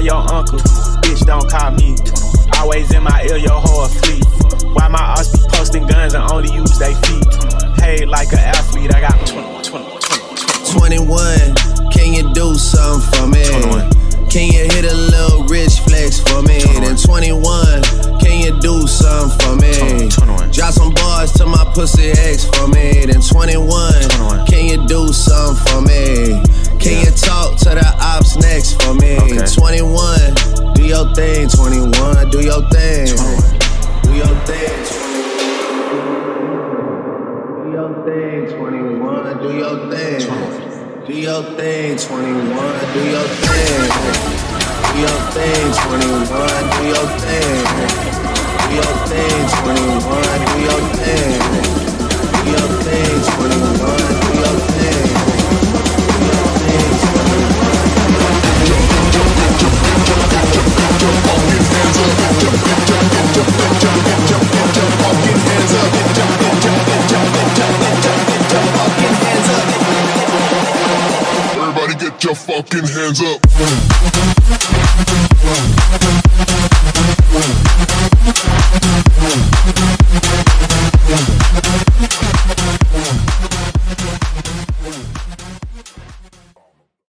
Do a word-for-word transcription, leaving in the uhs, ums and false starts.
your uncle. Bitch, don't call me. Always in my ear, your whole fleet. Why my ass be posting guns and only use they feet? Paid like an athlete, I got twenty-one, can you do something for me? twenty-one. Can you hit a little rich flex for me? Then twenty-one, can you do something for me? twenty-one. Drop some bars to my pussy ex for me. Then twenty-one, twenty-one. Can you do something for me? Can yeah. you talk to the ops next for me? Okay. twenty-one, do your thing. twenty-one, do your thing. twenty-one. Do your thing. Do your thing. twenty-one, do your thing. twenty-one. Do your thing, twenty-one, do your thing. Do your thing, twenty-one, do your thing. Do your thing, twenty-one, do your thing. Do your thing, twenty-one, do your thing. Do your thing, twenty-one. Get your fucking hands up. Get your fucking hands up. Get your fucking hands up. Everybody get your fucking hands up.